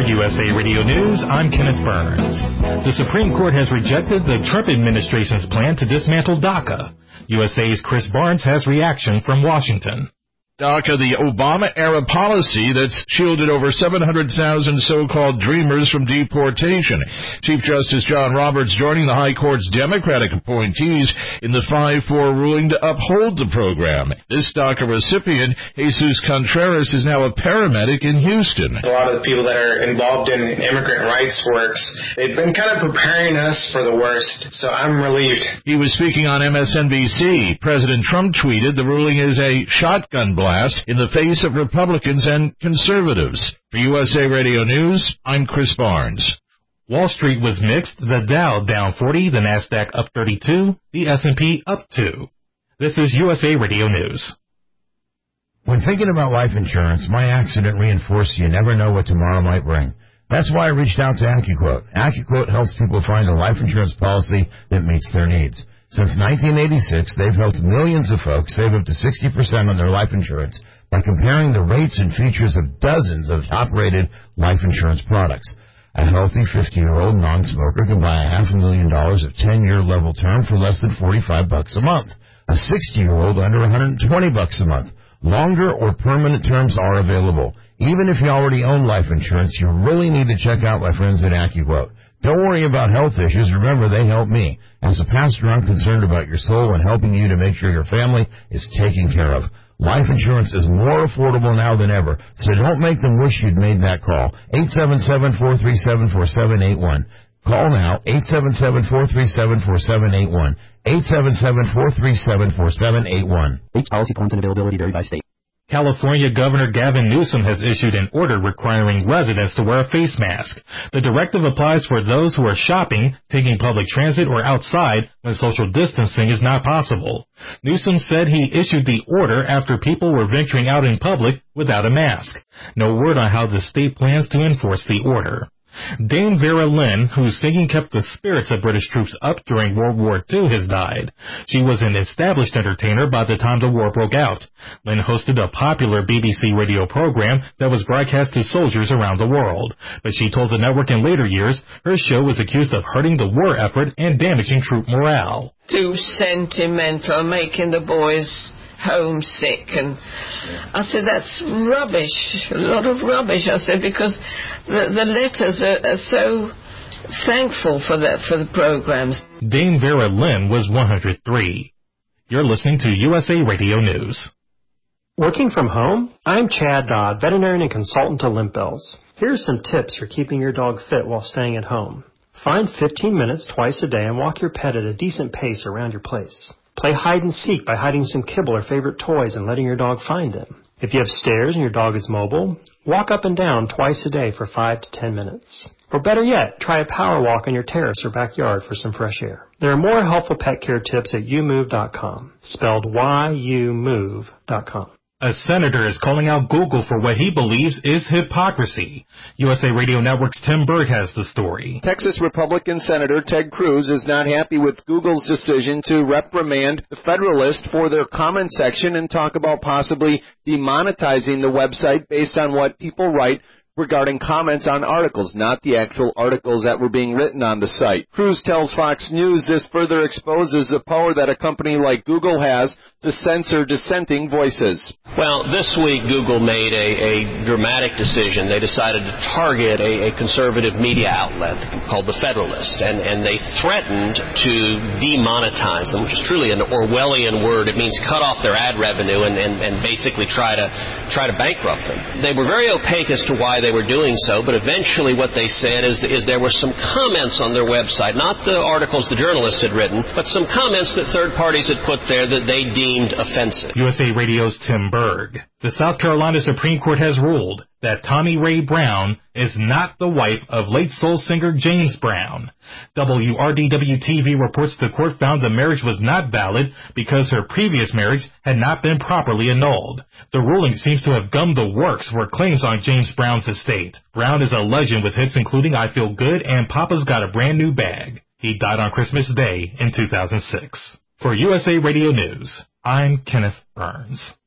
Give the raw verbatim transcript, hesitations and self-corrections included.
U S A Radio News, I'm Kenneth Burns. The Supreme Court has rejected the Trump administration's plan to dismantle DACA. U S A's Chris Barnes has reaction from Washington. DACA, the Obama-era policy that's shielded over seven hundred thousand so-called dreamers from deportation. Chief Justice John Roberts joining the High Court's Democratic appointees in the five four ruling to uphold the program. This DACA recipient, Jesus Contreras, is now a paramedic in Houston. A lot of the people that are involved in immigrant rights works, they've been kind of preparing us for the worst, so I'm relieved. He was speaking on M S N B C. President Trump tweeted the ruling is a shotgun blast in the face of Republicans and conservatives. For U S A Radio News, I'm Chris Barnes. Wall Street was mixed. The Dow down forty, the Nasdaq up thirty-two, the S and P up two. This is U S A Radio News. When thinking about life insurance, my accident reinforced you never know what tomorrow might bring. That's why I reached out to AccuQuote. AccuQuote helps people find a life insurance policy that meets their needs. Since nineteen eighty-six, they've helped millions of folks save up to sixty percent on their life insurance by comparing the rates and features of dozens of top-rated life insurance products. A healthy fifty-year-old non-smoker can buy a half a million dollars of ten-year level term for less than forty-five bucks a month. A sixty-year-old under one hundred twenty bucks a month. Longer or permanent terms are available. Even if you already own life insurance, you really need to check out my friends at AccuQuote. Don't worry about health issues. Remember, they help me. As a pastor, I'm concerned about your soul and helping you to make sure your family is taken care of. Life insurance is more affordable now than ever, so don't make them wish you'd made that call. eight seven seven, four three seven, four seven eight one. Call now, eight seven seven, four three seven, four seven eight one. eight seven seven, four three seven, four seven eight one. Rates, policy points, and availability vary by state. California Governor Gavin Newsom has issued an order requiring residents to wear a face mask. The directive applies for those who are shopping, taking public transit, or outside when social distancing is not possible. Newsom said he issued the order after people were venturing out in public without a mask. No word on how the state plans to enforce the order. Dame Vera Lynn, whose singing kept the spirits of British troops up during World War Two, has died. She was an established entertainer by the time the war broke out. Lynn hosted a popular B B C radio program that was broadcast to soldiers around the world. But she told the network in later years her show was accused of hurting the war effort and damaging troop morale. Too sentimental, making the boys homesick, and I said that's rubbish, a lot of rubbish. I said because the, the letters are, are so thankful for that for the programs. Dame Vera Lynn was one hundred three. You're listening to U S A Radio News. Working from home? I'm Chad Dodd, veterinarian and consultant to Limp Bells. Here's some tips for keeping your dog fit while staying at home. Find fifteen minutes twice a day and walk your pet at a decent pace around your place. Play hide and seek by hiding some kibble or favorite toys and letting your dog find them. If you have stairs and your dog is mobile, walk up and down twice a day for five to ten minutes. Or better yet, try a power walk on your terrace or backyard for some fresh air. There are more helpful pet care tips at you move dot com, spelled Y U move dot com. A senator is calling out Google for what he believes is hypocrisy. U S A Radio Network's Tim Berg has the story. Texas Republican Senator Ted Cruz is not happy with Google's decision to reprimand the Federalist for their comment section and talk about possibly demonetizing the website based on what people write regarding comments on articles, not the actual articles that were being written on the site. Cruz tells Fox News this further exposes the power that a company like Google has to censor dissenting voices. Well, this week Google made a, a dramatic decision. They decided to target a, a conservative media outlet called The Federalist, and, and they threatened to demonetize them, which is truly an Orwellian word. It means cut off their ad revenue and, and, and basically try to try to bankrupt them. They were very opaque as to why they were doing so, but eventually what they said is, is there were some comments on their website, not the articles the journalists had written, but some comments that third parties had put there that they deemed offensive. U S A Radio's Tim Berg. The South Carolina Supreme Court has ruled that Tommy Ray Brown is not the wife of late soul singer James Brown. W R D W T V reports the court found the marriage was not valid because her previous marriage had not been properly annulled. The ruling seems to have gummed the works for claims on James Brown's estate. Brown is a legend with hits including I Feel Good and Papa's Got a Brand New Bag. He died on Christmas Day in two thousand six. For U S A Radio News, I'm Kenneth Burns.